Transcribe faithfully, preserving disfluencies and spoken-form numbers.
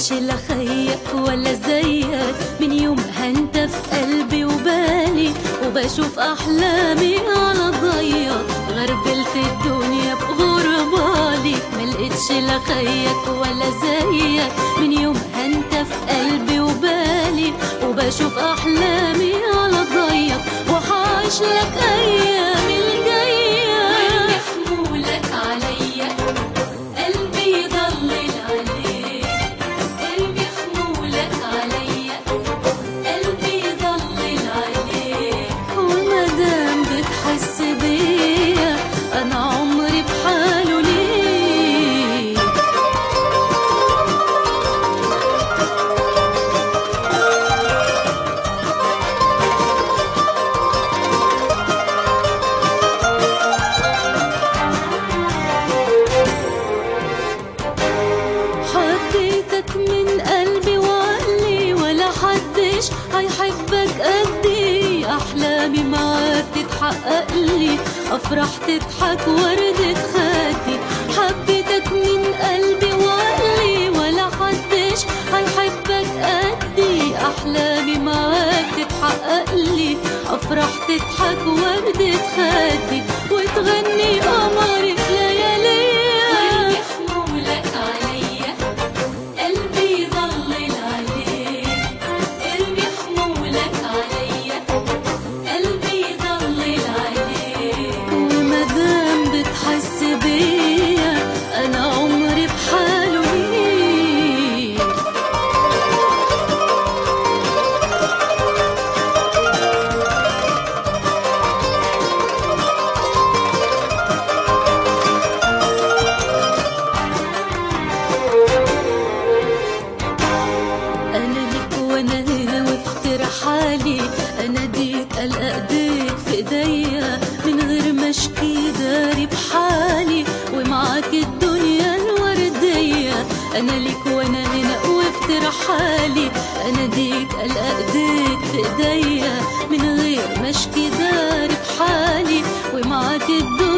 لقيتش لا خيك ولا زيك، من يومها انت في قلبي وبالي، وبشوف احلامي على ضيق، غربلت الدنيا بغربالي. ما لقيتش لا خيك ولا زيك، من يومها انت في قلبي وبالي، وبشوف احلامي على ضيق، وحعيش لك ايامي الجايه. وارمي حمولك عليا قلبي يضلل عليك، ارمي حمولك عليا قلبي يضلل عليك. ومادام بتحس بيا انا عمري بحاله ليك. حبيتك من قلبي وعقلي، ولا حدش هيحبك قدي، احلامي معاك تتحقق لي، افرح تضحك وردة خدي. حبيتك من قلبي وعقلي، ولا حدش هيحبك قدي، احلامي معاك تتحقق لي، افرح تضحك وردة خدي، وتغني قمري في لياليا. وارمي حمولك عليا قلبي يضلل عليك، ارمي حمولك عليا قلبي يضلل عليك. ومادام بتحس بيا انا عمري بحاله ليك. انا ليك وانا هنا وفي رحالي، انا ديك القى ايديك في ايديا، من غير ما اشكي داري بحالي، ومعاك الدنيا الورديه. انا ليك وانا هنا وفي رحالي، انا ديك القى ايديك في ايديا، من غير ما اشكي داري بحالي، ومعاك الدنيا